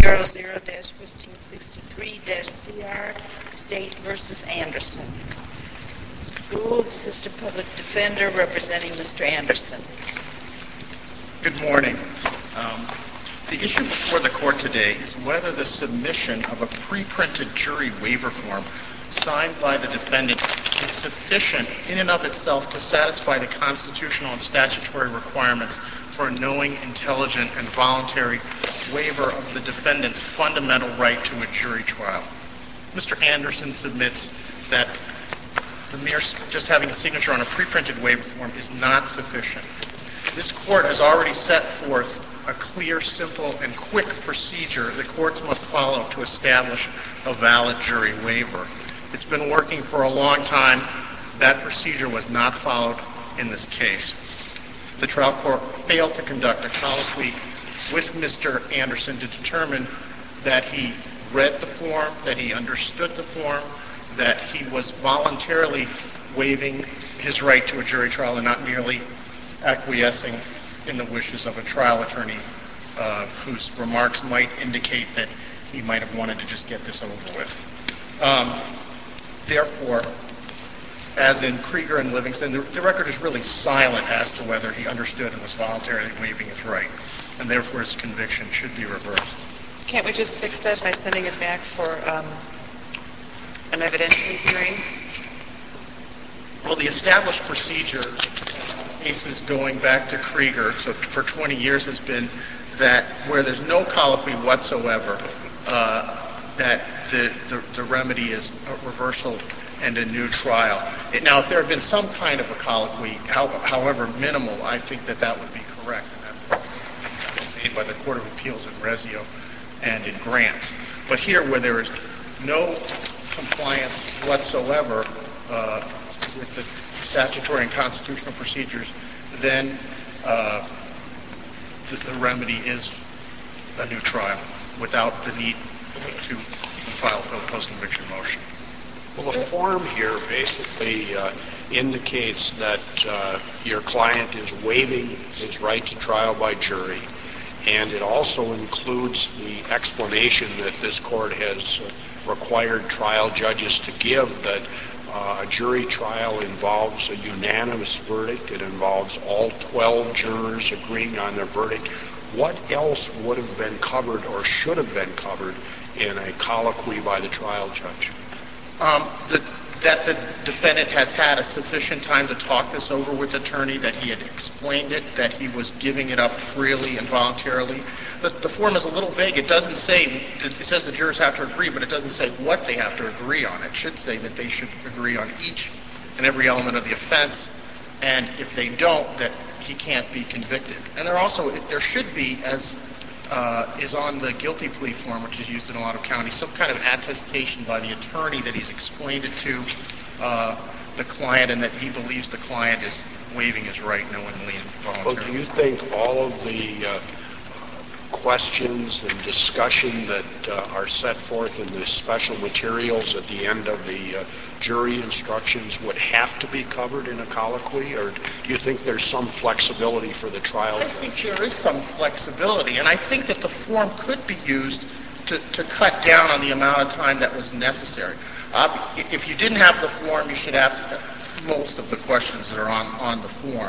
00-1563-CR State v. Anderson. Mr. Gould, Assistant Public Defender, representing Mr. Anderson. Good morning. The issue before the court today is whether the submission of a pre-printed jury waiver form signed by the defendant is sufficient in and of itself to satisfy the constitutional and statutory requirements for a knowing, intelligent, and voluntary waiver of the defendant's fundamental right to a jury trial. Mr. Anderson submits that the mere just having a signature on a pre-printed waiver form is not sufficient. This court has already set forth a clear, simple, and quick procedure the courts must follow to establish a valid jury waiver. It's been working for a long time. That procedure was not followed in this case. The trial court failed to conduct a colloquy with Mr. Anderson to determine that he read the form, that he understood the form, that he was voluntarily waiving his right to a jury trial and not merely acquiescing in the wishes of a trial attorney whose remarks might indicate that he might have wanted to just get this over with. Therefore, as in Krieger and Livingston, the record is really silent as to whether he understood and was voluntarily waiving his right, and therefore his conviction should be reversed. Can't we just fix that by sending it back for an evidentiary hearing? Well, the established procedure, cases going back to Krieger, so for 20 years, has been that where there's no colloquy whatsoever, that the remedy is a reversal and a new trial. Now, if there had been some kind of a colloquy, however minimal, I think that would be correct, and that's made by the Court of Appeals in Rezio and in Grant. But here, where there is no compliance whatsoever with the statutory and constitutional procedures, then the remedy is a new trial without the need to file a post-conviction motion. Well, the form here basically indicates that your client is waiving his right to trial by jury, and it also includes the explanation that this court has required trial judges to give, that a jury trial involves a unanimous verdict. It involves all 12 jurors agreeing on their verdict. What else would have been covered or should have been covered in a colloquy by the trial judge? That the defendant has had a sufficient time to talk this over with the attorney, that he had explained it, that he was giving it up freely and voluntarily. The form is a little vague. It doesn't say, it says the jurors have to agree, but it doesn't say what they have to agree on. It should say that they should agree on each and every element of the offense, and if they don't, that he can't be convicted. And there should be, as is on the guilty plea form, which is used in a lot of counties, some kind of attestation by the attorney that he's explained it to the client and that he believes the client is waiving his right knowingly and voluntarily. Well, do you think all of the questions and discussion that are set forth in the special materials at the end of the jury instructions would have to be covered in a colloquy, or do you think there's some flexibility for the trial? I think there is some flexibility, and I think that the form could be used to cut down on the amount of time that was necessary. If you didn't have the form, you should ask most of the questions that are on the form,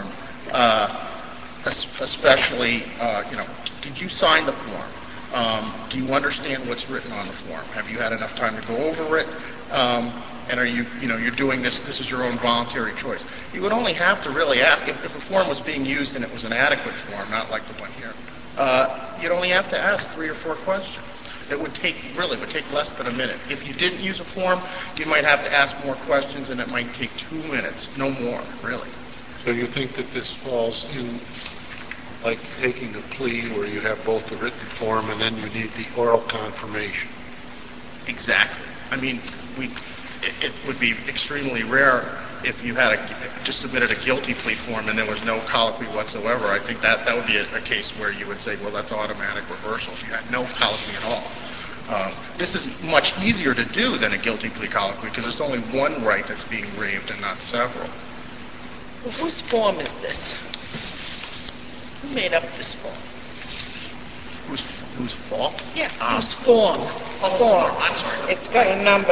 especially, did you sign the form? Do you understand what's written on the form? Have you had enough time to go over it? And are you're doing this is your own voluntary choice. You would only have to really ask, if the form was being used and it was an adequate form, not like the one here, you'd only have to ask 3 or 4 questions. It would take less than a minute. If you didn't use a form, you might have to ask more questions, and it might take 2 minutes, no more, really. So you think that this falls in like taking a plea where you have both the written form and then you need the oral confirmation? Exactly. I mean, it would be extremely rare if you had just submitted a guilty plea form and there was no colloquy whatsoever. I think that would be a case where you would say, well, that's automatic reversal if you had no colloquy at all. This is much easier to do than a guilty plea colloquy because there's only one right that's being waived and not several. Well, whose form is this? Who made up this form? Whose fault? Yeah, Um, use form. Form. I'm sorry. It's got a number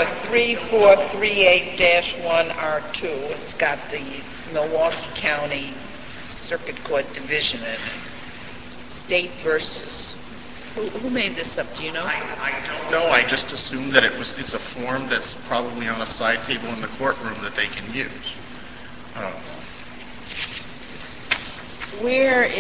3438-1R2. It's got the Milwaukee County Circuit Court Division in it. State versus, who made this up, do you know? I don't know. I just assumed that it's a form that's probably on a side table in the courtroom that they can use. Where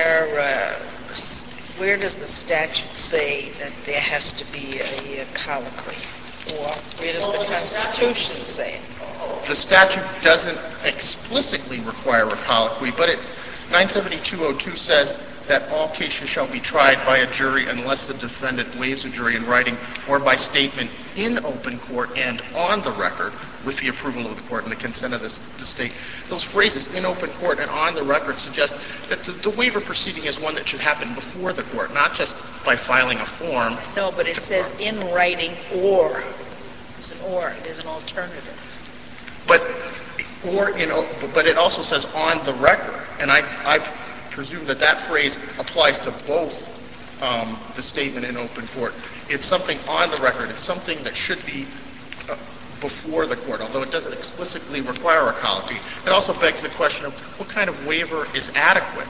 does the statute say that there has to be a colloquy? Or where does the Constitution say it? The statute doesn't explicitly require a colloquy, but 97202 says that all cases shall be tried by a jury unless the defendant waives a jury in writing or by statement in open court and on the record with the approval of the court and the consent of the state. Those phrases, in open court and on the record, suggest that the waiver proceeding is one that should happen before the court, not just by filing a form. No, but it says in writing or. There's an or. There's an alternative. But it also says on the record, and I presume that phrase applies to both the statement in open court. It's something on the record. It's something that should be before the court, although it doesn't explicitly require a colloquy. It also begs the question of what kind of waiver is adequate.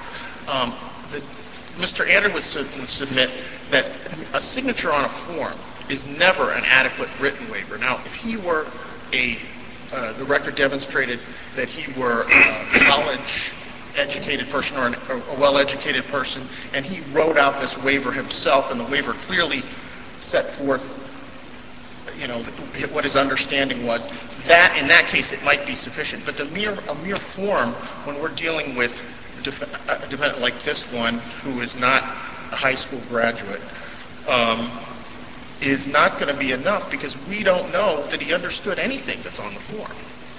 Mr. Anderson would submit that a signature on a form is never an adequate written waiver. Now, if he were the record demonstrated that he were a college-educated person or a well-educated person, and he wrote out this waiver himself, and the waiver clearly set forth, what his understanding was, that in that case it might be sufficient. But a mere form, when we're dealing with a defendant like this one, who is not a high school graduate, is not going to be enough because we don't know that he understood anything that's on the form.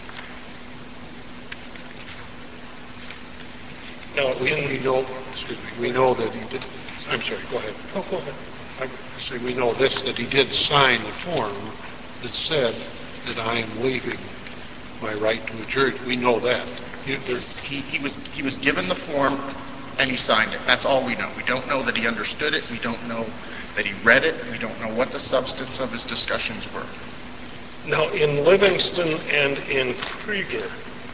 No, we know that he did. I'm sorry, go ahead. Oh, go ahead. I say we know this, that he did sign the form that said that I am waiving my right to a jury. We know that. He was given the form and he signed it. That's all we know. We don't know that he understood it. We don't know that he read it. We don't know what the substance of his discussions were. Now, in Livingston and in Krieger,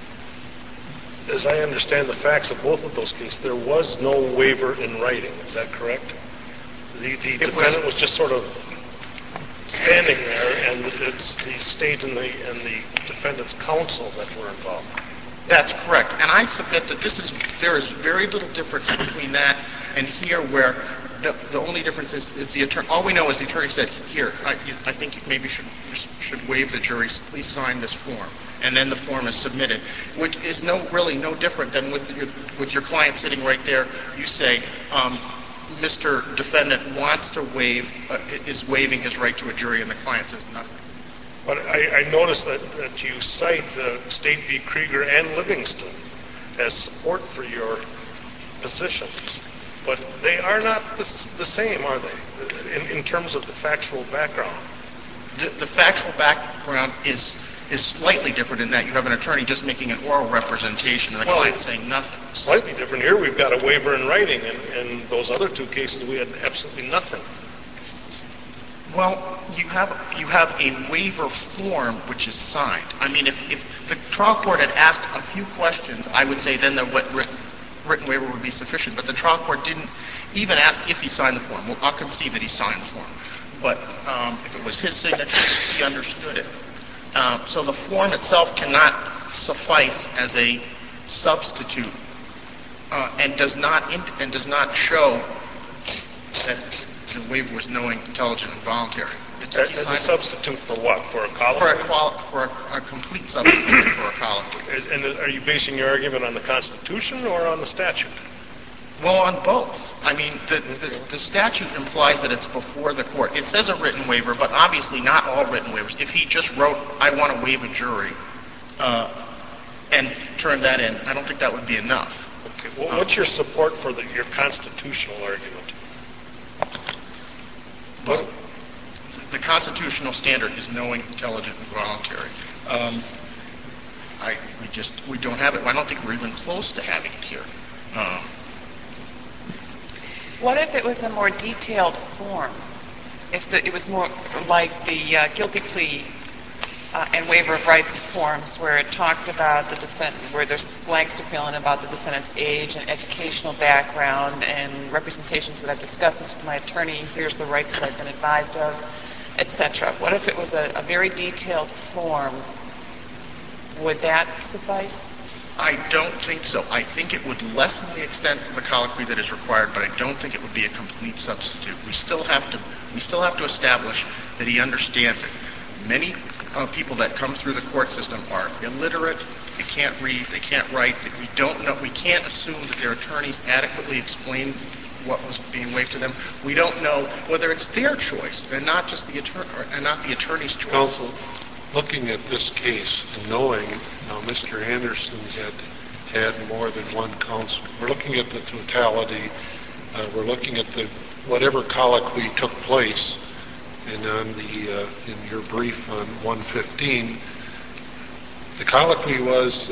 as I understand the facts of both of those cases, there was no waiver in writing. Is that correct? The defendant was just sort of standing there, and it's the state and the defendant's counsel that were involved. That's correct. And I submit that there is very little difference between that and here, where the only difference is the attorney. All we know is the attorney said, "Here, I think you maybe should waive the jury. Please sign this form." And then the form is submitted, which is really no different than with your client sitting right there. You say, "Mr. Defendant wants to is waiving his right to a jury," and the client says nothing. But I noticed that you cite State v. Krieger and Livingston as support for your position. But they are not the same, are they, in terms of the factual background? The factual background is slightly different in that you have an attorney just making an oral representation and the client saying nothing. Slightly different. Here we've got a waiver in writing, and in those other two cases we had absolutely nothing. Well, you have a waiver form which is signed. I mean, if the trial court had asked a few questions, I would say then the written waiver would be sufficient. But the trial court didn't even ask if he signed the form. Well, I'll concede that he signed the form. But if it was his signature, he understood it. So the form itself cannot suffice as a substitute and does not show that the waiver was knowing, intelligent, and voluntary. As a substitute for what? For a colloquy? For a complete substitute for a colloquy. And are you basing your argument on the Constitution or on the statute? Well, on both. I mean, the statute implies that it's before the court. It says a written waiver, but obviously not all written waivers. If he just wrote, "I want to waive a jury," and turned that in, I don't think that would be enough. Okay. Well, what's your support for your constitutional argument? Well, the constitutional standard is knowing, intelligent, and voluntary. We don't have it. I don't think we're even close to having it here. What if it was a more detailed form? If it was more like the guilty plea and waiver of rights forms, where it talked about the defendant, where there's blanks to fill in about the defendant's age and educational background and representations that I've discussed this with my attorney, here's the rights that I've been advised of, etc. What if it was a very detailed form? Would that suffice? I don't think so. I think it would lessen the extent of the colloquy that is required, but I don't think it would be a complete substitute. We still have to establish that he understands it. Many people that come through the court system are illiterate. They can't read. They can't write. We don't know. We can't assume that their attorneys adequately explained what was being waived to them. We don't know whether it's their choice and not just the attorney's choice. Counsel, looking at this case and knowing now Mr. Anderson had more than one counsel, we're looking at the totality. We're looking at whatever colloquy took place. And on in your brief on 115, the colloquy was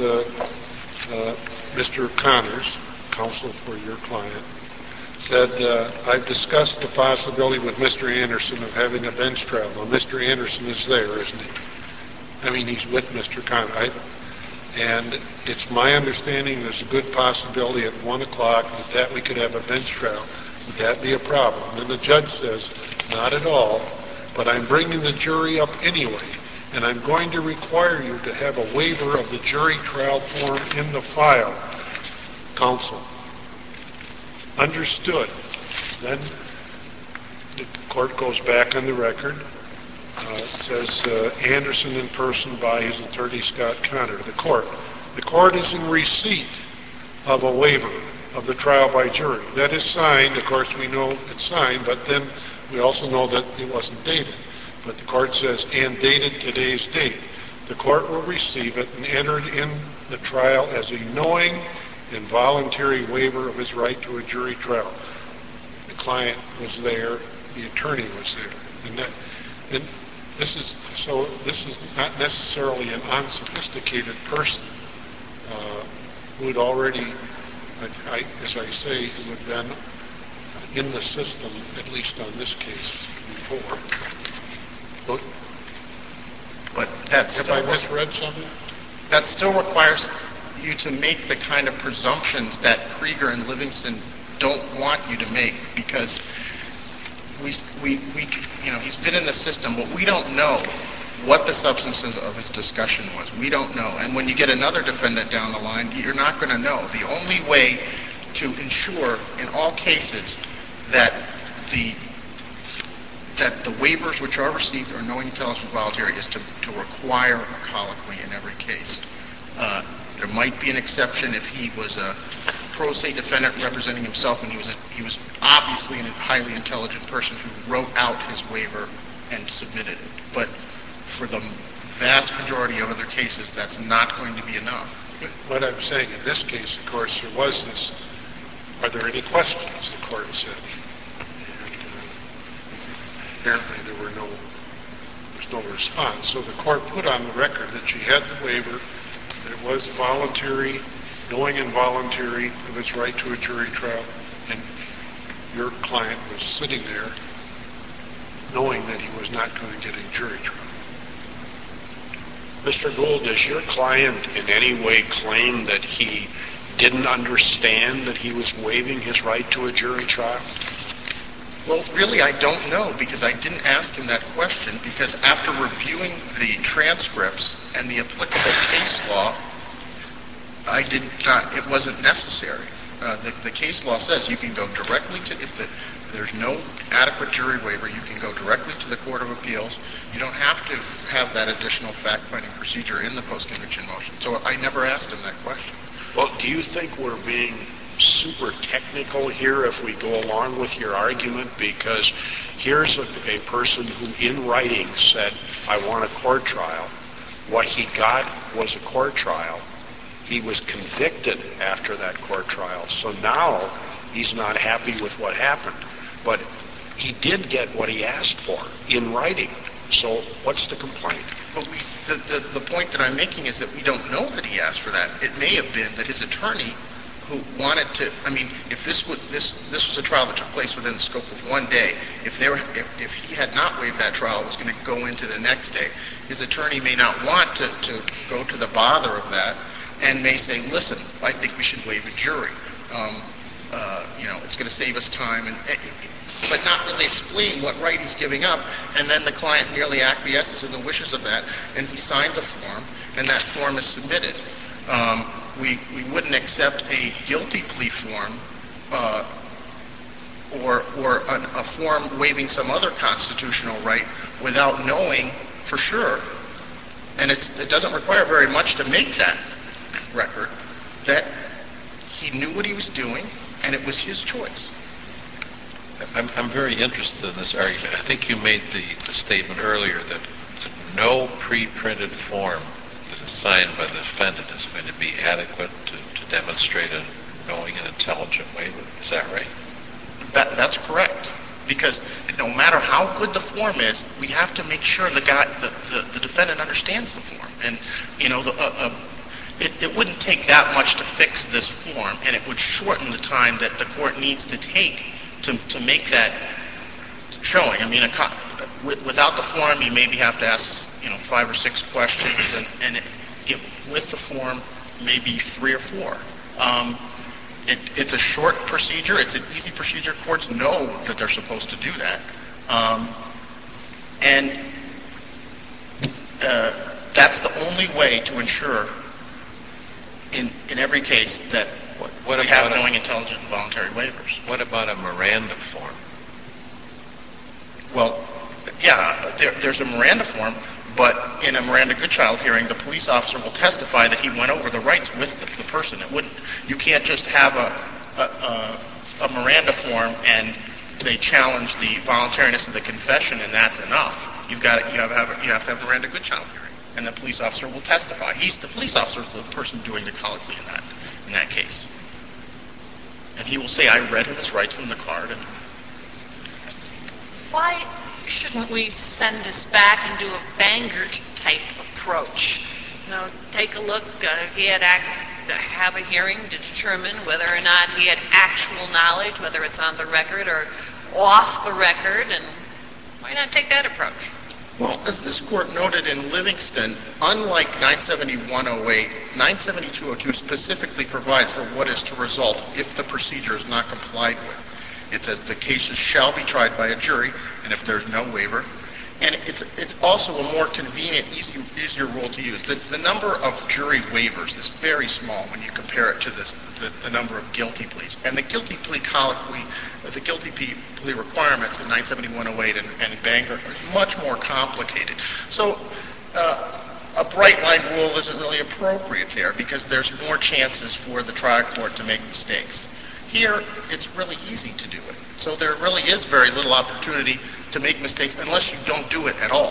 Mr. Connors, counsel for your client, said, I've discussed the possibility with Mr. Anderson of having a bench trial. Now, Mr. Anderson is there, isn't he? I mean, he's with Mr. Connors. And it's my understanding there's a good possibility at 1 o'clock that we could have a bench trial. Would that be a problem? Then the judge says, not at all, but I'm bringing the jury up anyway, and I'm going to require you to have a waiver of the jury trial form in the file. Counsel. Understood. Then the court goes back on the record. It says Anderson in person by his attorney Scott Connor. The court is in receipt of a waiver of the trial by jury. That is signed. Of course, we know it's signed, but then we also know that it wasn't dated. But the court says, and dated today's date. The court will receive it and enter it in the trial as a knowing and voluntary waiver of his right to a jury trial. The client was there. The attorney was there. And this is not necessarily an unsophisticated person who had already, as I say, who had been in the system, at least on this case, before. But have I misread something? That still requires you to make the kind of presumptions that Krieger and Livingston don't want you to make, because he's been in the system, but we don't know what the substances of his discussion was. We don't know. And when you get another defendant down the line, you're not going to know. The only way to ensure in all cases that the waivers which are received are knowing, intelligent, voluntary is to require a colloquy in every case. There might be an exception if he was a pro se defendant representing himself and he was obviously a highly intelligent person who wrote out his waiver and submitted it. But for the vast majority of other cases, that's not going to be enough. What I'm saying in this case, of course, there was this, are there any questions, the court said. And apparently there was no response. So the court put on the record that she had the waiver, that it was voluntary, knowing and voluntary of its right to a jury trial, and your client was sitting there knowing that he was not going to get a jury trial. Mr. Gould, does your client in any way claim that he didn't understand that he was waiving his right to a jury trial? Well, really, I don't know, because I didn't ask him that question, because after reviewing the transcripts and the applicable case law, it wasn't necessary. The case law says you can go directly to, if there's no adequate jury waiver, you can go directly to the Court of Appeals. You don't have to have that additional fact-finding procedure in the post-conviction motion. So I never asked him that question. Well, do you think we're being super technical here if we go along with your argument? Because here's a person who in writing said, I want a court trial. What he got was a court trial. He was convicted after that court trial. So now he's not happy with what happened. But he did get what he asked for in writing. So what's the complaint? Well, the point that I'm making is that we don't know that he asked for that. It may have been that his attorney who wanted to, I mean, if this was a trial that took place within the scope of one day, if he had not waived that trial, it was going to go into the next day. His attorney may not want to go to the bother of that, and may say, listen, I think we should waive a jury. It's going to save us time, but not really explain what right he's giving up, and then the client merely acquiesces in the wishes of that, and he signs a form, and that form is submitted. We wouldn't accept a guilty plea form or a form waiving some other constitutional right without knowing for sure, and it doesn't require very much to make that record, that he knew what he was doing, and it was his choice. I'm very interested in this argument. I think you made the statement earlier that no pre-printed form that is signed by the defendant is going to be adequate to demonstrate a knowing and intelligent waiver. Is that right? That's correct. Because no matter how good the form is, we have to make sure the defendant understands the form. And, it wouldn't take that much to fix this form, and it would shorten the time that the court needs to take to make that showing. I mean, without the form, you maybe have to ask, 5 or 6 questions, and with the form, maybe 3 or 4. It's a short procedure. It's an easy procedure. Courts know that they're supposed to do that. And that's the only way to ensure in every case that we have knowing, intelligent, and voluntary waivers. What about a Miranda form? Well, yeah, there's a Miranda form, but in a Miranda Goodchild hearing, the police officer will testify that he went over the rights with the person. You can't just have a Miranda form and they challenge the voluntariness of the confession, and that's enough. You have to have a Miranda Goodchild hearing, and the police officer will testify. The police officer is the person doing the colloquy in that case, and he will say, "I read him his rights from the card." And why shouldn't we send this back and do a Bangert-type approach? Take a look. He had have a hearing to determine whether or not he had actual knowledge, whether it's on the record or off the record, and why not take that approach? Well, as this court noted in Livingston, unlike 97108, 97202 specifically provides for what is to result if the procedure is not complied with. It says the cases shall be tried by a jury, and if there's no waiver. And it's also a more convenient, easier rule to use. The number of jury waivers is very small when you compare it to the number of guilty pleas. And the guilty plea colloquy, the guilty plea requirements in 97108 and Bangert are much more complicated. So a bright line rule isn't really appropriate there because there's more chances for the trial court to make mistakes. Here, it's really easy to do it. So there really is very little opportunity to make mistakes unless you don't do it at all.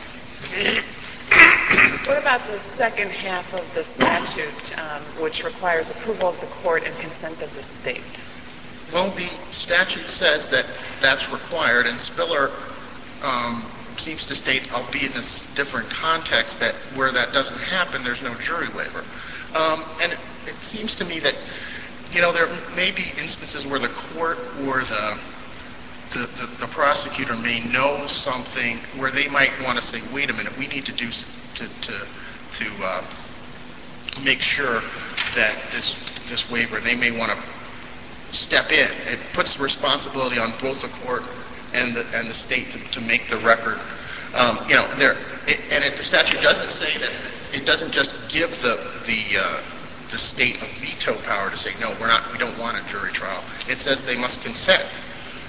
What about the second half of the statute, which requires approval of the court and consent of the state? Well, the statute says that that's required, and Spiller seems to state, albeit in a different context, that where that doesn't happen, there's no jury waiver. And it seems to me that there may be instances where the court or the prosecutor may know something where they might want to say, wait a minute, we need to do to make sure that this waiver, they may want to step in. It puts the responsibility on both the court and the state to make the record. The statute doesn't say that it doesn't just give the state a veto power to say, no, we don't want a jury trial. It says they must consent.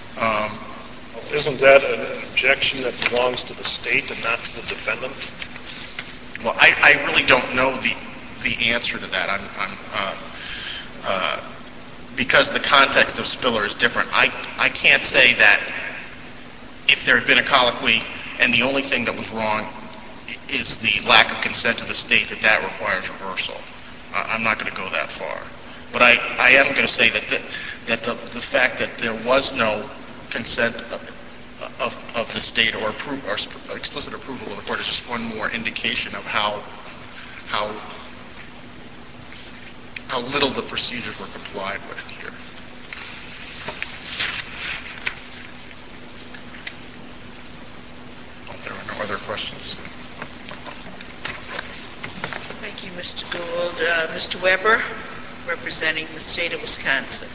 Isn't that an objection that belongs to the state and not to the defendant? Well, I really don't know the answer to that. Because the context of Spiller is different. I can't say that if there had been a colloquy and the only thing that was wrong is the lack of consent of the state, that requires reversal. I'm not going to go that far. But I am going to say that the fact that there was no consent of the state or explicit approval of the court is just one more indication of how how little the procedures were complied with here. If there are no other questions. Thank you, Mr. Gould. Mr. Weber, representing the state of Wisconsin.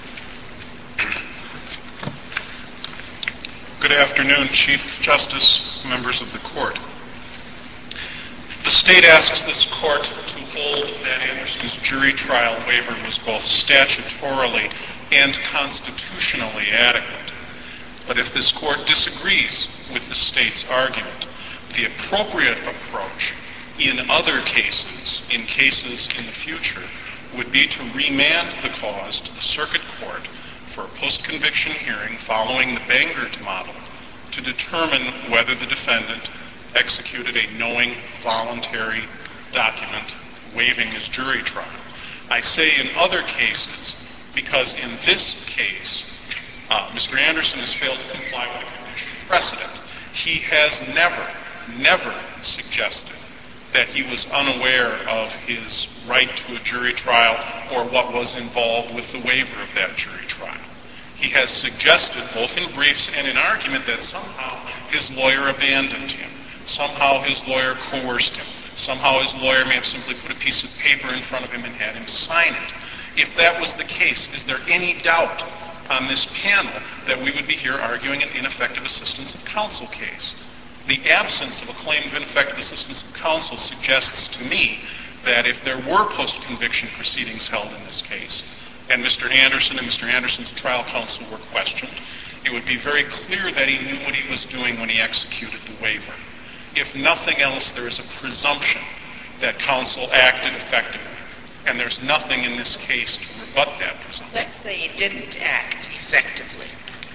Good afternoon, Chief Justice, members of the court. The state asks this court to hold that Anderson's jury trial waiver was both statutorily and constitutionally adequate. But if this court disagrees with the state's argument, the appropriate approach in other cases, in the future, would be to remand the cause to the circuit court for a post-conviction hearing following the Bangert model to determine whether the defendant executed a knowing, voluntary document waiving his jury trial. I say in other cases because in this case, Mr. Anderson has failed to comply with a condition precedent. He has never suggested that he was unaware of his right to a jury trial or what was involved with the waiver of that jury trial. He has suggested, both in briefs and in argument, that somehow his lawyer abandoned him. Somehow his lawyer coerced him. Somehow his lawyer may have simply put a piece of paper in front of him and had him sign it. If that was the case, is there any doubt on this panel that we would be here arguing an ineffective assistance of counsel case? The absence of a claim of ineffective assistance of counsel suggests to me that if there were post-conviction proceedings held in this case, and Mr. Anderson and Mr. Anderson's trial counsel were questioned, it would be very clear that he knew what he was doing when he executed the waiver. If nothing else, there is a presumption that counsel acted effectively, and there's nothing in this case to rebut that presumption. Let's say he didn't act effectively,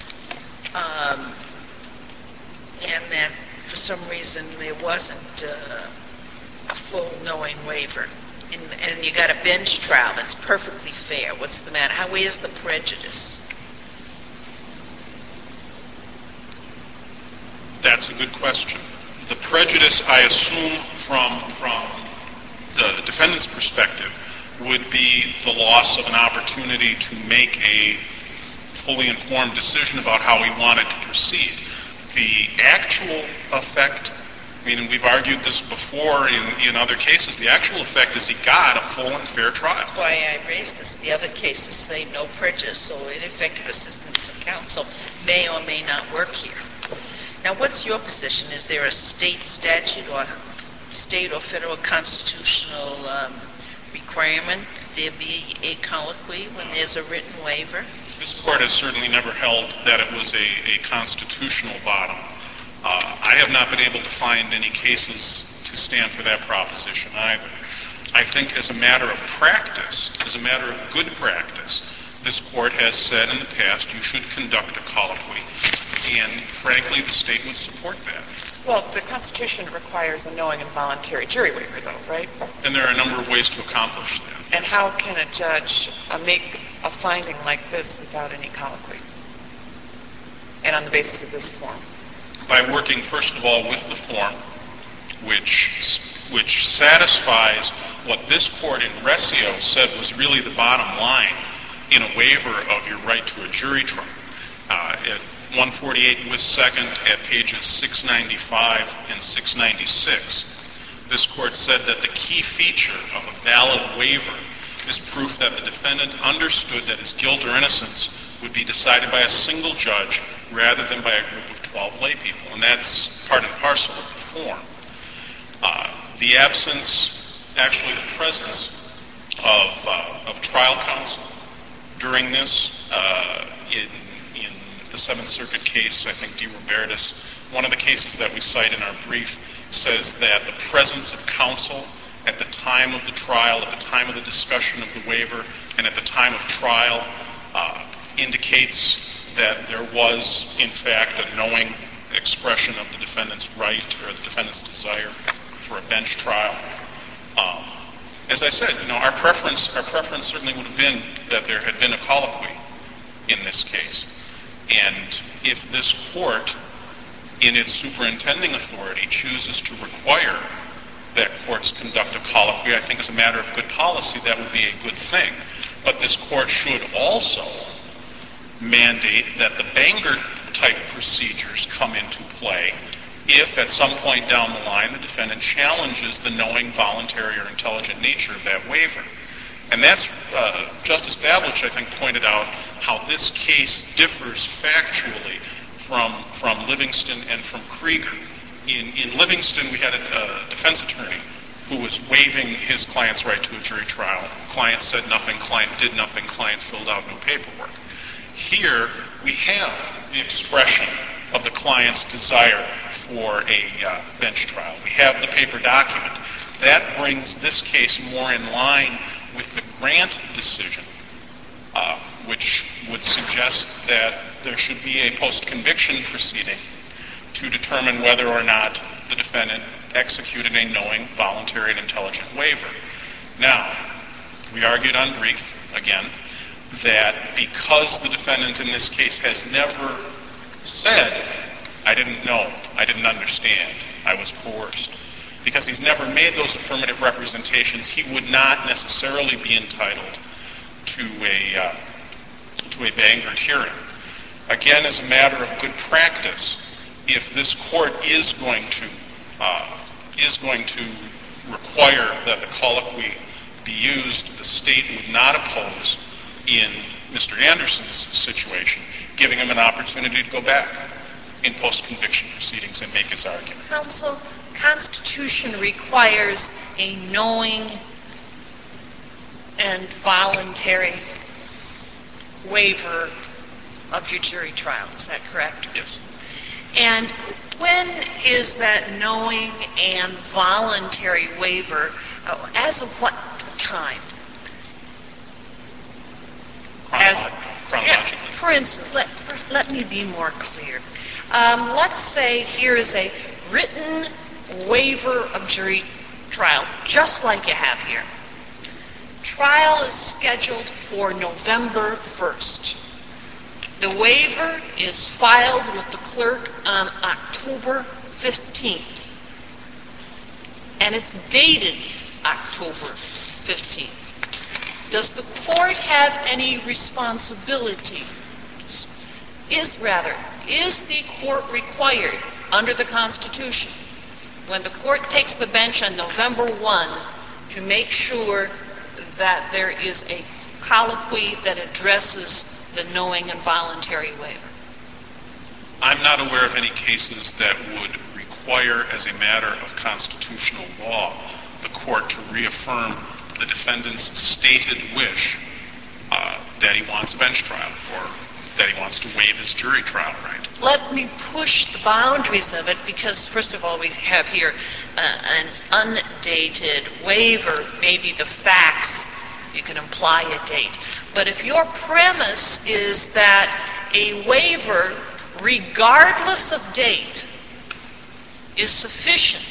and that for some reason there wasn't a full knowing waiver, and you got a bench trial that's perfectly fair. What's the matter? Where's the prejudice? That's a good question. The prejudice, I assume, from the defendant's perspective, would be the loss of an opportunity to make a fully informed decision about how he wanted to proceed. The actual effect, and we've argued this before in other cases, the actual effect is he got a full and fair trial. That's why I raised this. The other cases say no prejudice, so ineffective assistance of counsel may or may not work here. Now, what's your position? Is there a state statute or state or federal constitutional requirement that there be a colloquy when there's a written waiver? This court has certainly never held that it was a constitutional bottom. I have not been able to find any cases to stand for that proposition either. I think as a matter of practice, as a matter of good practice, this court has said in the past you should conduct a colloquy, and frankly the state would support that. Well, the Constitution requires a knowing and voluntary jury waiver, though, right? And there are a number of ways to accomplish that. And how can a judge make a finding like this without any colloquy? And on the basis of this form? By working, first of all, with the form, which satisfies what this court in Recio said was really the bottom line in a waiver of your right to a jury trial. At 148 U.S. 2nd, at pages 695 and 696, this court said that the key feature of a valid waiver is proof that the defendant understood that his guilt or innocence would be decided by a single judge rather than by a group of 12 lay people. And that's part and parcel of the form. The absence, actually the presence of trial counsel during this, in the Seventh Circuit case, I think De Robertis, one of the cases that we cite in our brief, says that the presence of counsel at the time of the trial, at the time of the discussion of the waiver, and at the time of trial indicates that there was, in fact, a knowing expression of the defendant's right or the defendant's desire for a bench trial. As I said, our preference certainly would have been that there had been a colloquy in this case. And if this court, in its superintending authority, chooses to require that courts conduct a colloquy. I think as a matter of good policy, that would be a good thing. But this court should also mandate that the Bangert-type procedures come into play if, at some point down the line, the defendant challenges the knowing, voluntary, or intelligent nature of that waiver. And that's, Justice Bablich, I think, pointed out how this case differs factually from Livingston and from Krieger. In Livingston, we had a defense attorney who was waiving his client's right to a jury trial. Client said nothing, client did nothing, client filled out no paperwork. Here, we have the expression of the client's desire for a bench trial. We have the paper document. That brings this case more in line with the Grant decision, which would suggest that there should be a post-conviction proceeding to determine whether or not the defendant executed a knowing, voluntary, and intelligent waiver. Now, we argued on brief, again, that because the defendant in this case has never said, I didn't know, I didn't understand, I was coerced, because he's never made those affirmative representations, he would not necessarily be entitled to a Bangert hearing. Again, as a matter of good practice, if this court is going to require that the colloquy be used, the state would not oppose in Mr. Anderson's situation, giving him an opportunity to go back in post-conviction proceedings and make his argument. Counsel, Constitution requires a knowing and voluntary waiver of your jury trial. Is that correct? Yes. And when is that knowing and voluntary waiver, as of what time? Chronologically. For instance, let me be more clear. Let's say here is a written waiver of jury trial, just like you have here. Trial is scheduled for November 1st. The waiver is filed with the clerk on October 15th. And it's dated October 15th. Does the court have any responsibility? Is the court required under the Constitution, when the court takes the bench on November 1, to make sure that there is a colloquy that addresses the knowing and voluntary waiver? I'm not aware of any cases that would require, as a matter of constitutional law, the court to reaffirm the defendant's stated wish that he wants a bench trial or that he wants to waive his jury trial right. Let me push the boundaries of it because, first of all, we have here an undated waiver, maybe the facts, you can imply a date. But if your premise is that a waiver, regardless of date, is sufficient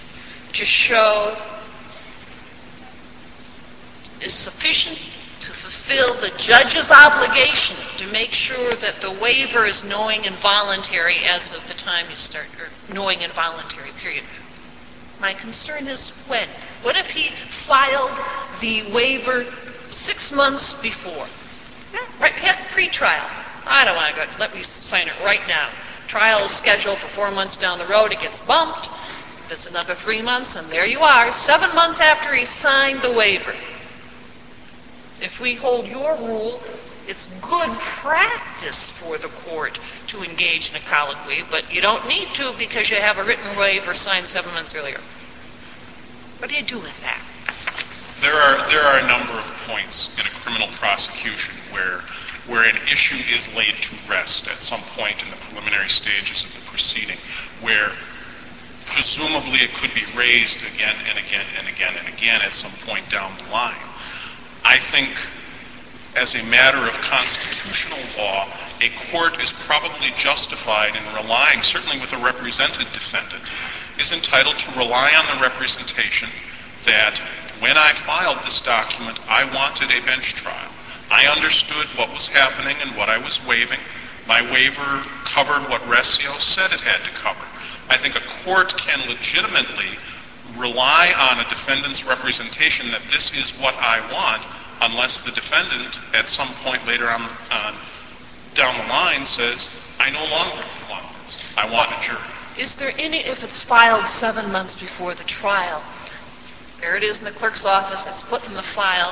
to fulfill the judge's obligation to make sure that the waiver is knowing and voluntary as of the time you start, or knowing and voluntary, period. My concern is when. What if he filed the waiver 6 months before? Right, he had the pre-trial. I don't want to go, let me sign it right now. Trial is scheduled for 4 months down the road. It gets bumped. That's another 3 months, and there you are, 7 months after he signed the waiver. If we hold your rule, it's good practice for the court to engage in a colloquy, but you don't need to because you have a written waiver signed 7 months earlier. What do you do with that? There are a number of points in a criminal prosecution where an issue is laid to rest at some point in the preliminary stages of the proceeding, where presumably it could be raised again and again and again and again at some point down the line. I think, as a matter of constitutional law, a court is probably justified in relying, certainly with a represented defendant, is entitled to rely on the representation that when I filed this document, I wanted a bench trial. I understood what was happening and what I was waiving. My waiver covered what Rescio said it had to cover. I think a court can legitimately rely on a defendant's representation that this is what I want, unless the defendant at some point later on down the line says, I no longer want this. I want a jury. Is there any, if it's filed 7 months before the trial, there it is in the clerk's office, it's put in the file,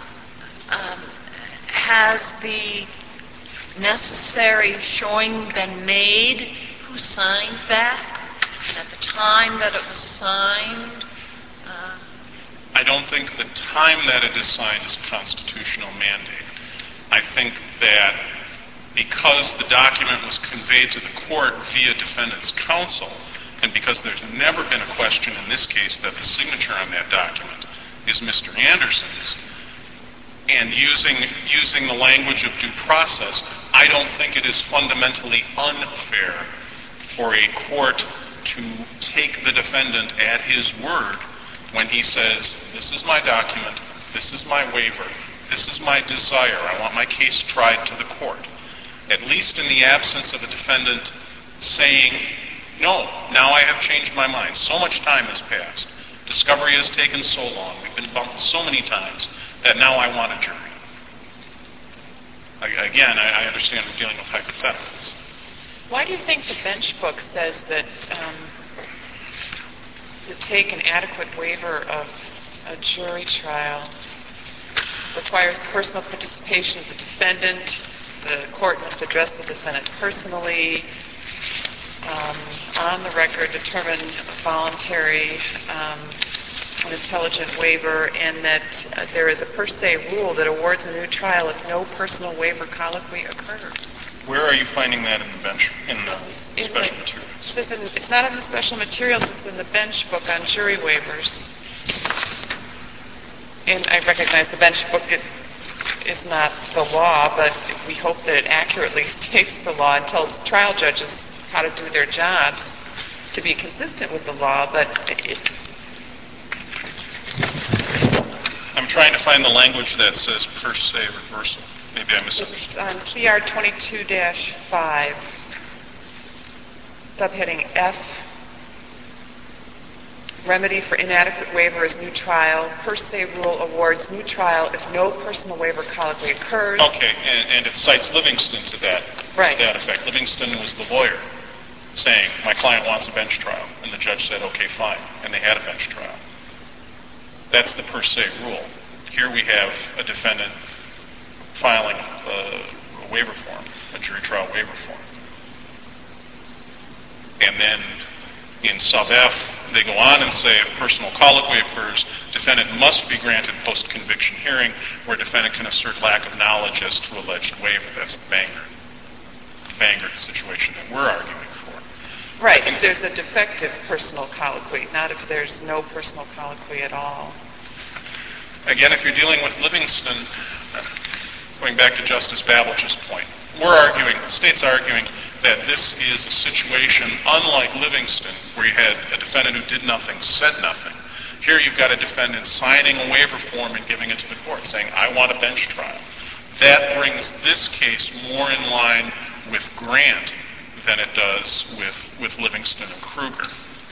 has the necessary showing been made? Who signed that? At the time that it was signed? I don't think the time that it is signed is a constitutional mandate. I think that because the document was conveyed to the court via defendant's counsel, and because there's never been a question in this case that the signature on that document is Mr. Anderson's, and using the language of due process, I don't think it is fundamentally unfair for a court to take the defendant at his word when he says, this is my document, this is my waiver, this is my desire, I want my case tried to the court. At least in the absence of a defendant saying, no, now I have changed my mind. So much time has passed. Discovery has taken so long. We've been bumped so many times that now I want a jury. Again, I understand we're dealing with hypotheticals. Why do you think the bench book says that to take an adequate waiver of a jury trial requires personal participation of the defendant? The court must address the defendant personally, on the record, determine a voluntary an intelligent waiver, and that there is a per se rule that awards a new trial if no personal waiver colloquy occurs. Where are you finding that in the bench, in the special materials? It's not in the special materials, it's in the bench book on jury waivers. And I recognize the bench book is not the law, but we hope that it accurately states the law and tells trial judges how to do their jobs to be consistent with the law, but it's... I'm trying to find the language that says per se reversal. Maybe I misunderstood. It's on CR 22-5, subheading F. Remedy for inadequate waiver is new trial. Per se rule awards new trial if no personal waiver colloquy occurs. Okay, and it cites Livingston to that effect. Livingston was the lawyer saying, my client wants a bench trial. And the judge said, okay, fine. And they had a bench trial. That's the per se rule. Here we have a defendant filing a waiver form, a jury trial waiver form. And then in sub F, they go on and say if personal colloquy occurs, defendant must be granted post-conviction hearing where defendant can assert lack of knowledge as to alleged waiver. That's the Bangert situation that we're arguing for. Right, if there's a defective personal colloquy, not if there's no personal colloquy at all. Again, if you're dealing with Livingston, going back to Justice Babich's point, the state's arguing that this is a situation unlike Livingston, where you had a defendant who did nothing, said nothing. Here you've got a defendant signing a waiver form and giving it to the court, saying, I want a bench trial. That brings this case more in line with Grant than it does with Livingston and Kruger.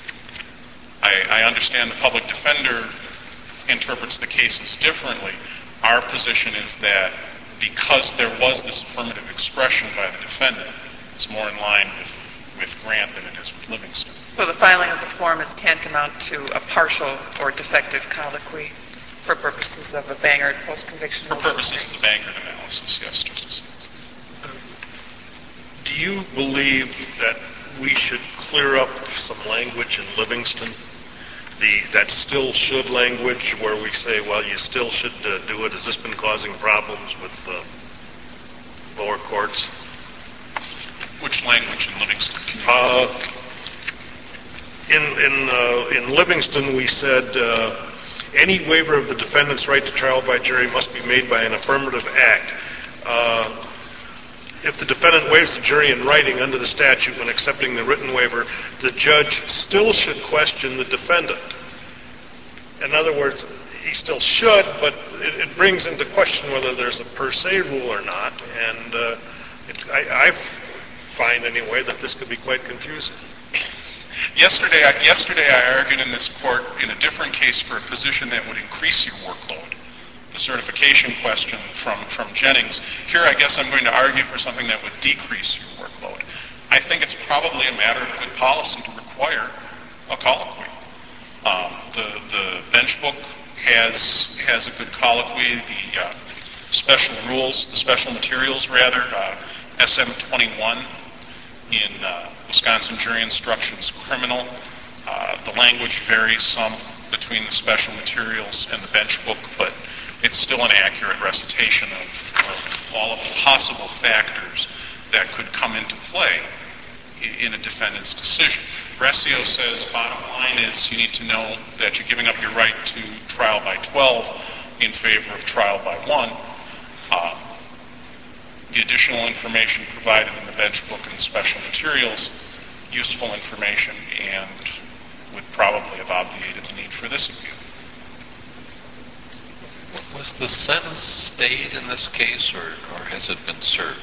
I understand the public defender interprets the cases differently. Our position is that because there was this affirmative expression by the defendant, it's more in line with Grant than it is with Livingston. So the filing of the form is tantamount to a partial or defective colloquy for purposes of a Bangert post-conviction? For purposes of the Bangert analysis, yes, Justice. Do you believe that we should clear up some language in Livingston, that still should language where we say, well, you still should do it? Has this been causing problems with lower courts? Which language in Livingston? In Livingston, we said any waiver of the defendant's right to trial by jury must be made by an affirmative act. If the defendant waives the jury in writing under the statute when accepting the written waiver, the judge still should question the defendant. In other words, he still should, but it brings into question whether there's a per se rule or not. And I find, anyway, that this could be quite confusing. Yesterday I argued in this court in a different case for a position that would increase your workload, the certification question from Jennings. Here I guess I'm going to argue for something that would decrease your workload. I think it's probably a matter of good policy to require a colloquy. The bench book has a good colloquy. The special materials, SM 21 in Wisconsin Jury Instructions Criminal. The language varies some between the special materials and the bench book, but it's still an accurate recitation of all of the possible factors that could come into play in a defendant's decision. Rescio says bottom line is you need to know that you're giving up your right to trial by 12 in favor of trial by 1. The additional information provided in the bench book and the special materials, useful information, and would probably have obviated the need for this appeal. Was the sentence stayed in this case, or has it been served?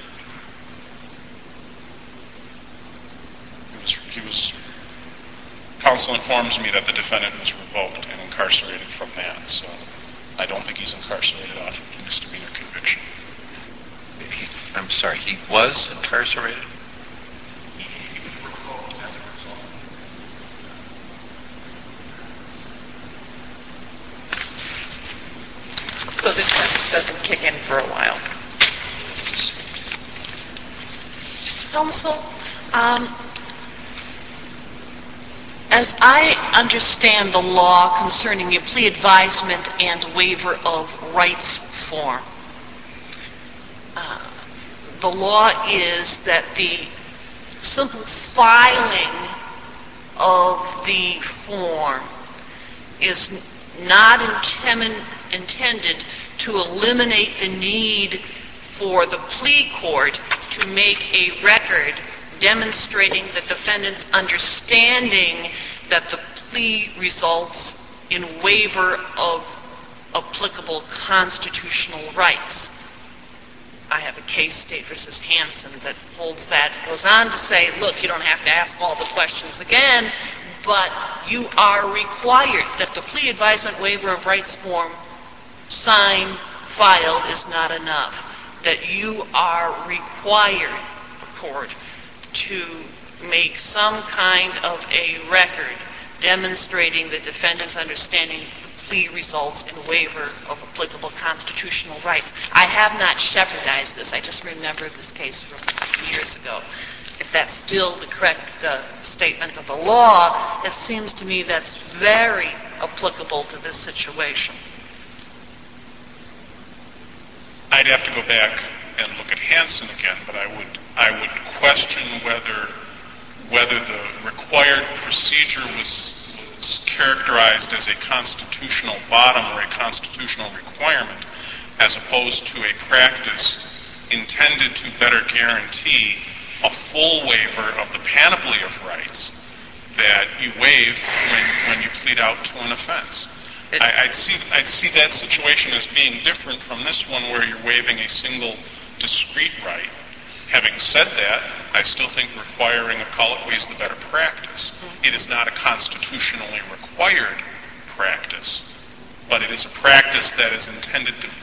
Counsel informs me that the defendant was revoked and incarcerated from that, so I don't think he's incarcerated off of the misdemeanor conviction. I'm sorry, he was incarcerated? He was revoked as a result. So the sentence doesn't kick in for a while. Counsel, as I understand the law concerning a plea advisement and waiver of rights form, the law is that the simple filing of the form is not intended to eliminate the need for the plea court to make a record demonstrating the defendant's understanding that the plea results in waiver of applicable constitutional rights. I have a case, State v. Hansen, that holds that. It goes on to say, look, you don't have to ask all the questions again, but you are required that the plea advisement waiver of rights form signed, filed is not enough. That you are required, court, to make some kind of a record demonstrating the defendant's understanding that the plea results in waiver of applicable constitutional rights. I have not shepherdized this. I just remember this case from years ago. If that's still the correct statement of the law, it seems to me that's very applicable to this situation. I'd have to go back and look at Hansen again, but I would question whether the required procedure was characterized as a constitutional bottom or a constitutional requirement, as opposed to a practice intended to better guarantee a full waiver of the panoply of rights that you waive when you plead out to an offense. I'd see that situation as being different from this one where you're waiving a single discrete right. Having said that, I still think requiring a colloquy is the better practice. It is not a constitutionally required practice, but it is a practice that is intended to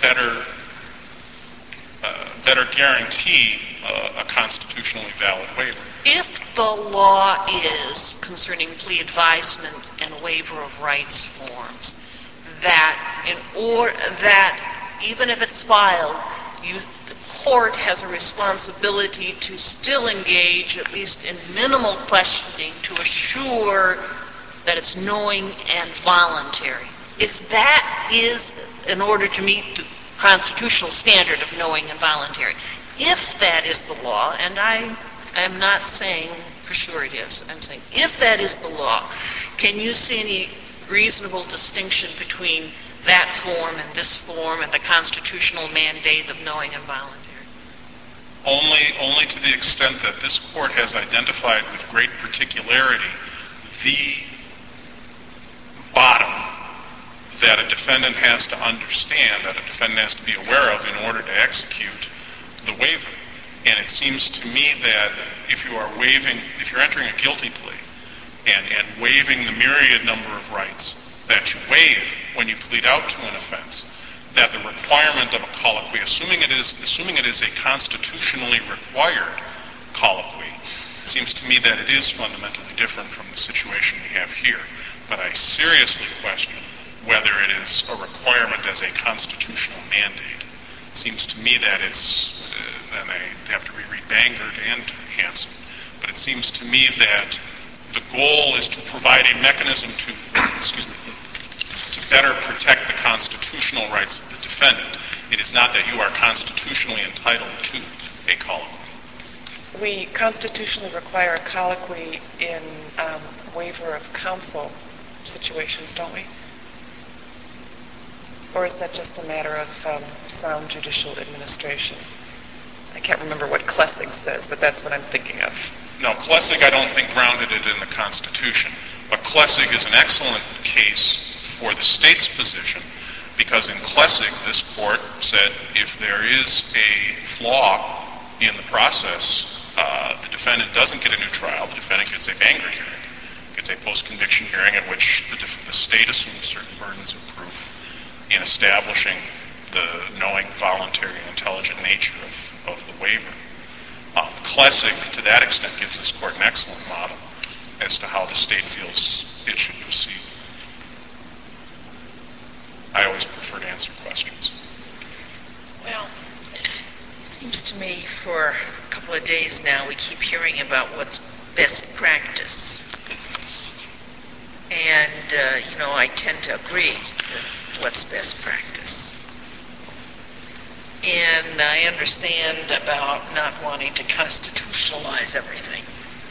better guarantee a constitutionally valid waiver. If the law is, concerning plea advisement and waiver of rights forms, that even if it's filed, the court has a responsibility to still engage, at least in minimal questioning, to assure that it's knowing and voluntary. If that is in order to meet the constitutional standard of knowing and voluntary, if that is the law, and I am not saying for sure it is, I'm saying if that is the law, can you see any reasonable distinction between that form and this form and the constitutional mandate of knowing and voluntary? Only to the extent that this court has identified with great particularity the bottom that a defendant has to understand, that a defendant has to be aware of in order to execute the waiver. And it seems to me that if you're entering a guilty plea and waiving the myriad number of rights that you waive when you plead out to an offense, that the requirement of a colloquy, assuming it is a constitutionally required colloquy, it seems to me that it is fundamentally different from the situation we have here. But I seriously question whether it is a requirement as a constitutional mandate. It seems to me that it's, and I have to reread Bangert and Hansen, but it seems to me that the goal is to provide a mechanism to, to better protect the constitutional rights of the defendant. It is not that you are constitutionally entitled to a colloquy. We constitutionally require a colloquy in waiver of counsel situations, don't we? Or is that just a matter of sound judicial administration? I can't remember what Klessig says, but that's what I'm thinking of. No, Klessig I don't think grounded it in the Constitution. But Klessig is an excellent case for the state's position, because in Klessig, this court said if there is a flaw in the process, the defendant doesn't get a new trial. The defendant gets a Bangert hearing, gets a post-conviction hearing at which the state assumes certain burdens of proof in establishing the knowing, voluntary, and intelligent nature of the waiver. Klessig, to that extent, gives this court an excellent model as to how the state feels it should proceed. I always prefer to answer questions. Well, it seems to me for a couple of days now we keep hearing about what's best practice. And, I tend to agree with what's best practice. And I understand about not wanting to constitutionalize everything.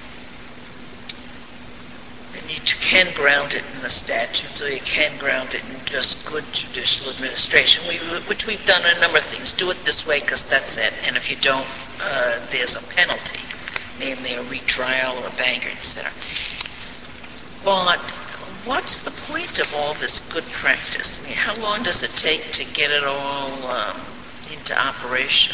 And you can ground it in the statutes, or you can ground it in just good judicial administration, which we've done in a number of things. Do it this way because that's it. And if you don't, there's a penalty, namely a retrial or a Bangert, etc. But what's the point of all this good practice? I mean, how long does it take to get it all into operation?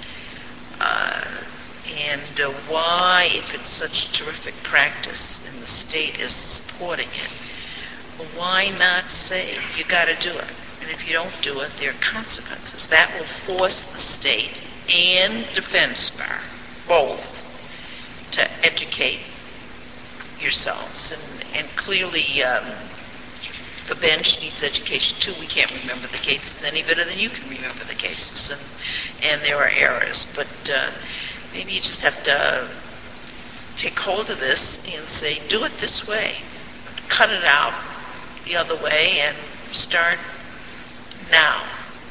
And why, if it's such terrific practice and the state is supporting it, why not say you got to do it? And if you don't do it, there are consequences. That will force the state and defense bar, both, to educate yourselves. And clearly, the bench needs education too. We can't remember the cases any better than you can remember the cases, and there are errors. But maybe you just have to take hold of this and say, do it this way. Cut it out the other way and start now.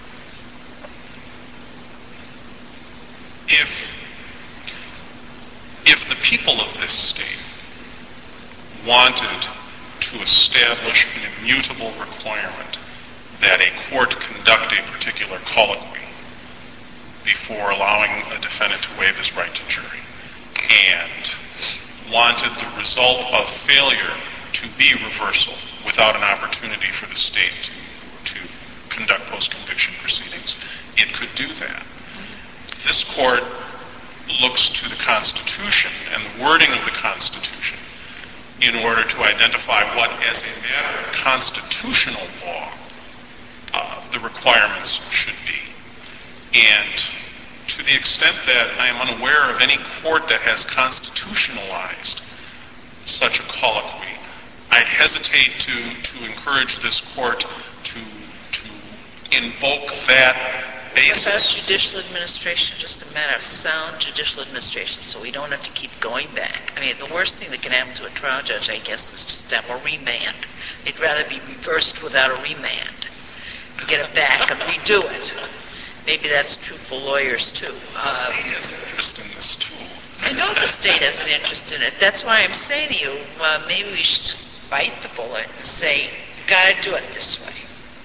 If the people of this state wanted to establish an immutable requirement that a court conduct a particular colloquy before allowing a defendant to waive his right to jury, and wanted the result of failure to be reversal without an opportunity for the state to conduct post-conviction proceedings, it could do that. This court looks to the Constitution and the wording of the Constitution in order to identify what, as a matter of constitutional law, the requirements should be. And to the extent that I am unaware of any court that has constitutionalized such a colloquy, I'd hesitate to encourage this court to invoke that basis. What about judicial administration? Just a matter of sound judicial administration, so we don't have to keep going back. I mean, the worst thing that can happen to a trial judge, I guess, is just to have a remand. They'd rather be reversed without a remand. Get it back and redo it. Maybe that's true for lawyers, too. The state has an interest in this, too. I know the state has an interest in it. That's why I'm saying to you, maybe we should just bite the bullet and say, you got to do it this way.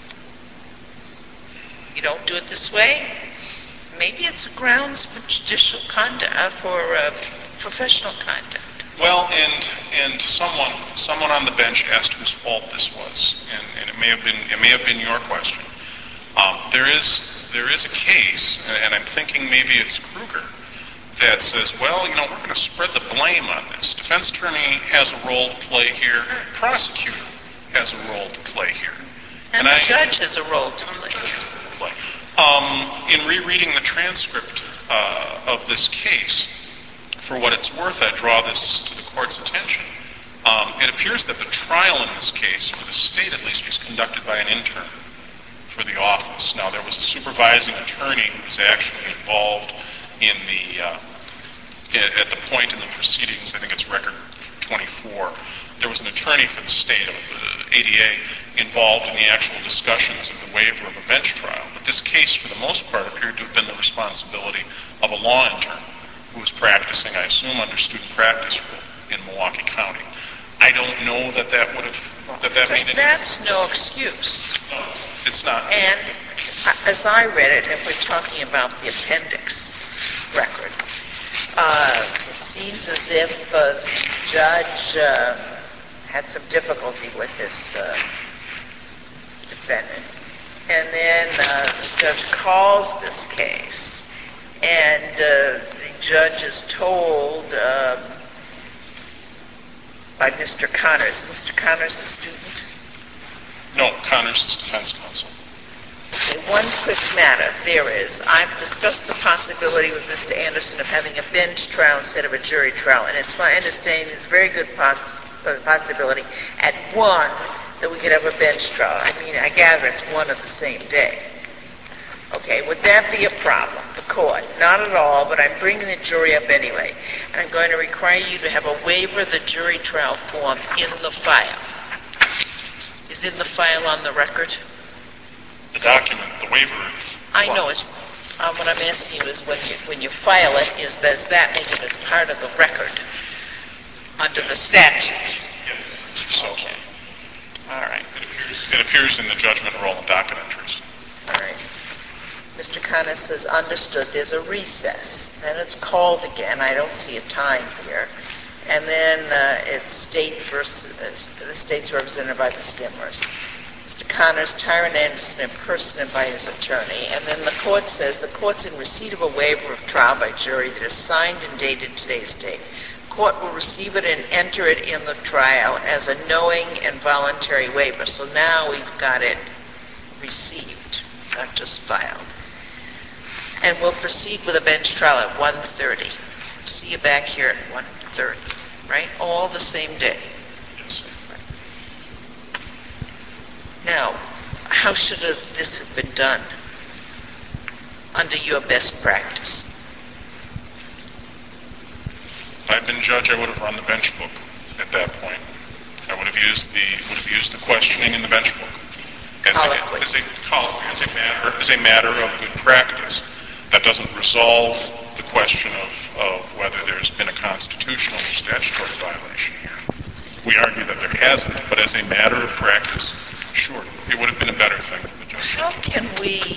You don't do it this way, maybe it's grounds for judicial conduct, for professional conduct. Well, and someone on the bench asked whose fault this was, and it may have been your question. There is a case, and I'm thinking maybe it's Kruger, that says, well, we're going to spread the blame on this. Defense attorney has a role to play here. Prosecutor has a role to play here. And the judge has a role to play. In rereading the transcript of this case, for what it's worth, I draw this to the court's attention. It appears that the trial in this case, for the state at least, was conducted by an intern for the office. Now, there was a supervising attorney who was actually involved in at the point in the proceedings, I think it's record 24, there was an attorney for the state, ADA, involved in the actual discussions of the waiver of a bench trial. But this case, for the most part, appeared to have been the responsibility of a law intern who was practicing, I assume, under student practice rule in Milwaukee County. I don't know that made any difference. Because that's no excuse. No, it's not. And as I read it, if we're talking about the appendix record, it seems as if the judge had some difficulty with this defendant. And then the judge calls this case, and the judge is told by Mr. Connors. Mr. Connors, the student? No, Connors is defense counsel. Okay, one quick matter there is. I've discussed the possibility with Mr. Anderson of having a bench trial instead of a jury trial, and it's my understanding there's a very good possibility at one that we could have a bench trial. I gather it's one of the same day. Okay, would that be a problem? The court? Not at all, but I'm bringing the jury up anyway. And I'm going to require you to have a waiver of the jury trial form in the file. Is in the file on the record? The document, the waiver. I know it's. What I'm asking you is when you file it, does that make it as part of the record under the statute? Yeah. So, okay. All right. It appears in the judgment roll and docket entries. All right. Mr. Connors says, understood, there's a recess. Then it's called again. I don't see a time here. And then it's state versus, the state's represented by the Simmers. Mr. Connors, Tyron Anderson in person and by his attorney. And then the court says, the court's in receipt of a waiver of trial by jury that is signed and dated today's date. Court will receive it and enter it in the trial as a knowing and voluntary waiver. So now we've got it received, not just filed. And we'll proceed with a bench trial at 1:30. See you back here at 1:30, right? All the same day. Yes. Now, how should this have been done under your best practice? If I'd been judge, I would have run the bench book at that point. I would have used the questioning in the bench book as a matter of good practice. That doesn't resolve the question of whether there's been a constitutional or statutory violation here. We argue that there hasn't, but as a matter of practice, sure, it would have been a better thing for the judge. How can we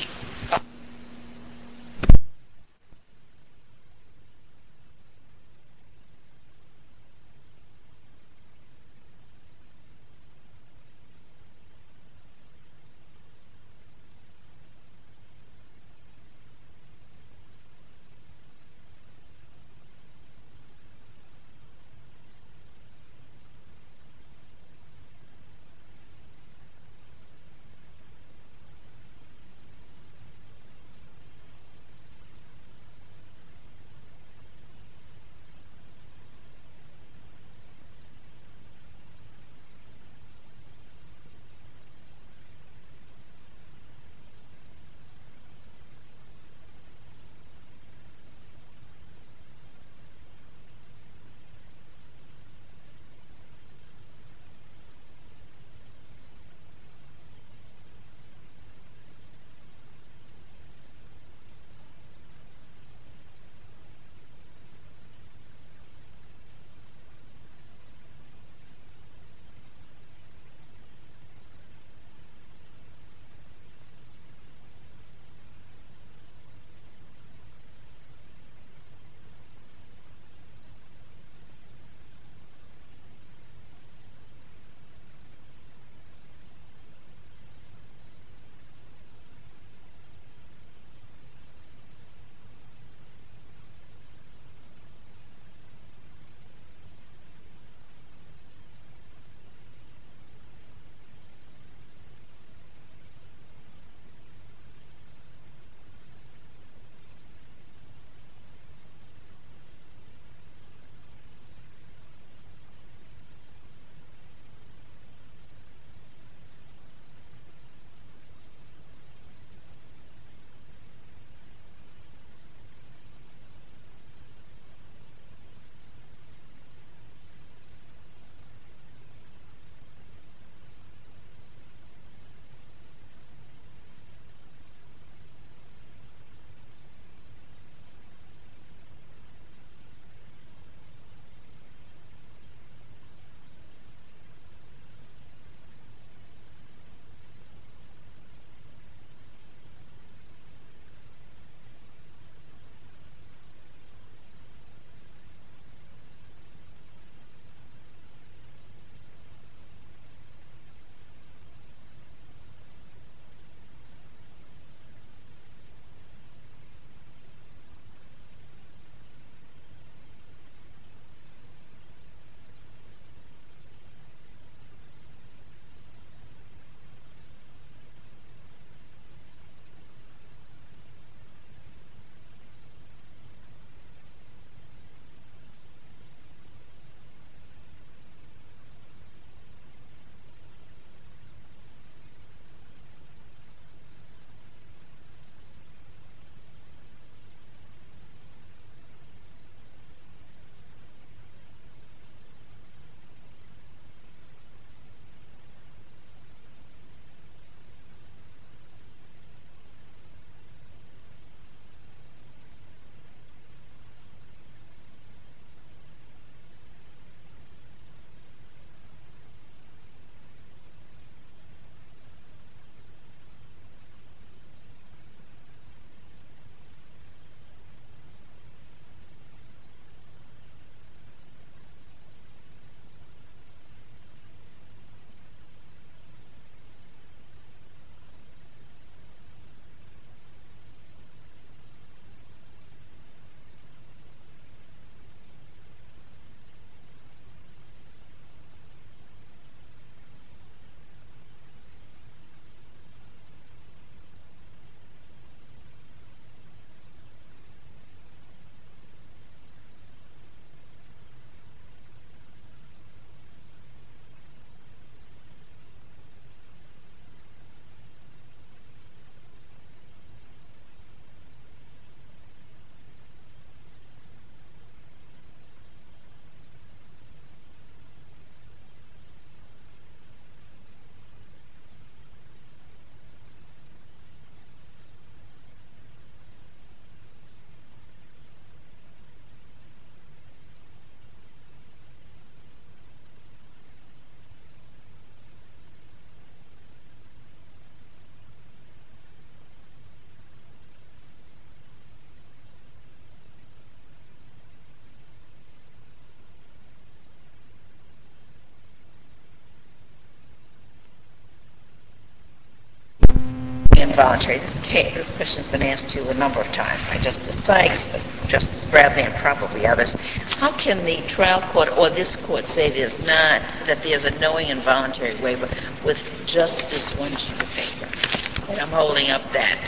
involuntary. This question's been asked to you a number of times by Justice Sykes, Justice Bradley, and probably others. How can the trial court or this court say that there's a knowing involuntary waiver with just this one sheet of paper? And I'm holding up that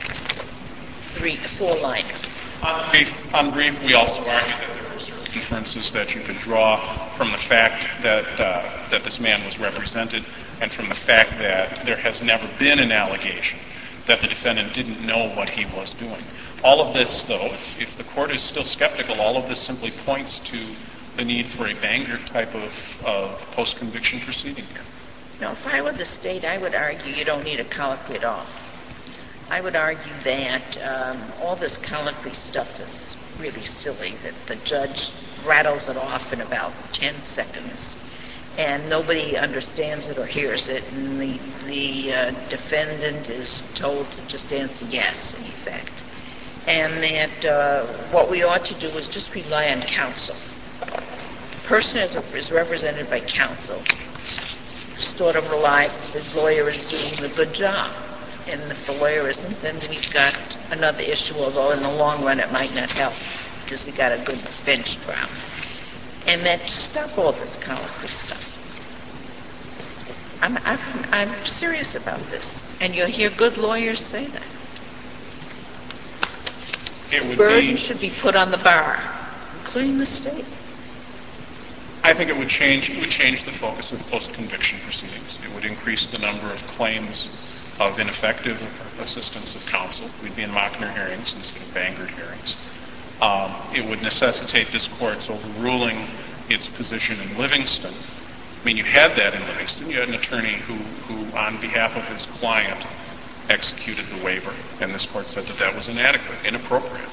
4-liner. On brief, we also argue that there are certain inferences that you could draw from the fact that this man was represented and from the fact that there has never been an allegation that the defendant didn't know what he was doing. All of this, though, if the court is still skeptical, all of this simply points to the need for a Banger type of post-conviction proceeding here. Now, if I were the state, I would argue you don't need a colloquy at all. I would argue that all this colloquy stuff is really silly, that the judge rattles it off in about 10 seconds, and nobody understands it or hears it, and the defendant is told to just answer yes, in effect. And that what we ought to do is just rely on counsel. The person is represented by counsel. Sort of rely the lawyer is doing a good job. And if the lawyer isn't, then we've got another issue, although in the long run it might not help because we got a good bench trial. And that stop all this colloquy stuff. I'm serious about this. And you'll hear good lawyers say that. Burden should be put on the bar, including the state. I think it would change the focus of post-conviction proceedings. It would increase the number of claims of ineffective assistance of counsel. We'd be in Mockner hearings instead of Bangert hearings. It would necessitate this court's overruling its position in Livingston. I mean, you had that in Livingston. You had an attorney who on behalf of his client, executed the waiver, and this court said that that was inadequate, inappropriate.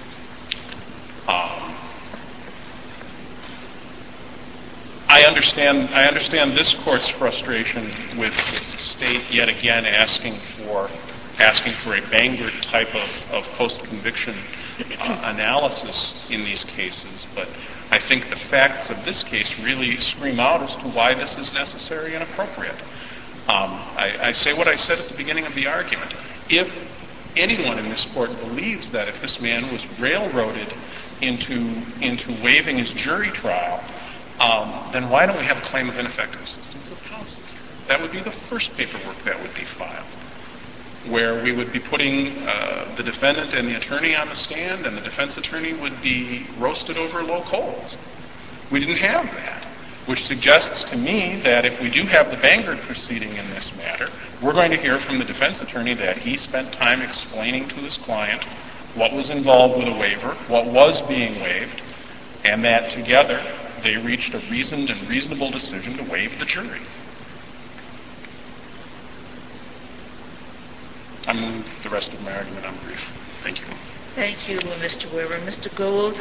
I understand this court's frustration with the state yet again asking for a Bangert type of post-conviction analysis in these cases, but I think the facts of this case really scream out as to why this is necessary and appropriate. I say what I said at the beginning of the argument. If anyone in this court believes that if this man was railroaded into waiving his jury trial, then why don't we have a claim of ineffective assistance of counsel? That would be the first paperwork that would be filed, where we would be putting the defendant and the attorney on the stand, and the defense attorney would be roasted over low coals. We didn't have that, which suggests to me that if we do have the Bangert proceeding in this matter, we're going to hear from the defense attorney that he spent time explaining to his client what was involved with a waiver, what was being waived, and that together they reached a reasoned and reasonable decision to waive the jury. I move the rest of my argument on brief. Thank you. Thank you, Mr. Weber. Mr. Gould?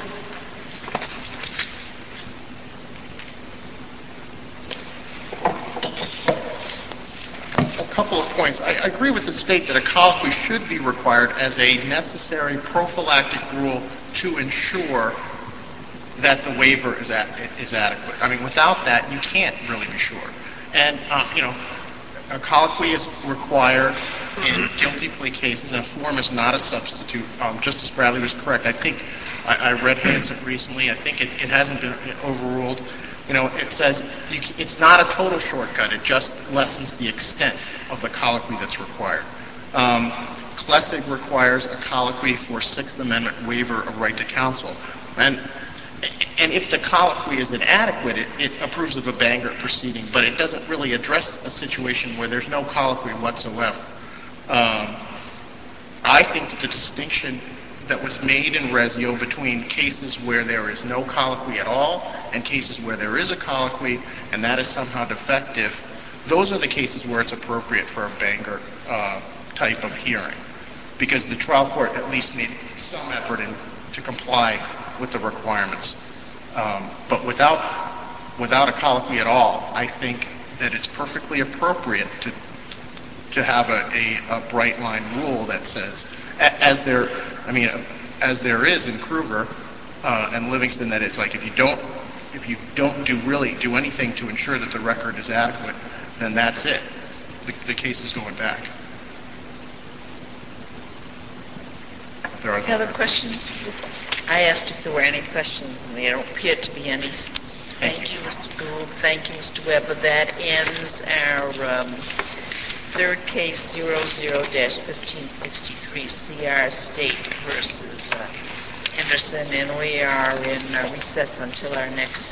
A couple of points. I agree with the state that a colloquy should be required as a necessary prophylactic rule to ensure that the waiver is adequate. I mean, without that, you can't really be sure. And, a colloquy is required in guilty plea cases, and a form is not a substitute. Justice Bradley was correct. I think I read Hansen recently. I think it hasn't been overruled. It says it's not a total shortcut. It just lessens the extent of the colloquy that's required. Klessig requires a colloquy for Sixth Amendment waiver of right to counsel. And if the colloquy is inadequate, it approves of a Bangert proceeding, but it doesn't really address a situation where there's no colloquy whatsoever. I think that the distinction that was made in Rezio between cases where there is no colloquy at all and cases where there is a colloquy and that is somehow defective, those are the cases where it's appropriate for a Bangert type of hearing, because the trial court at least made some effort to comply with the requirements. But without a colloquy at all, I think that it's perfectly appropriate to have a bright line rule that says, as there is in Kruger and Livingston, that it's like if you don't do anything to ensure that the record is adequate, then that's it. The case is going back. There are Any other questions? I asked if there were any questions, and there don't appear to be any. Thank you, Mr. Gould. Thank you, Mr. Weber. That ends our third case, 00-1563, CR State versus Henderson, and we are in recess until our next.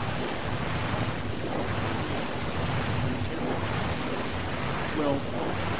Well,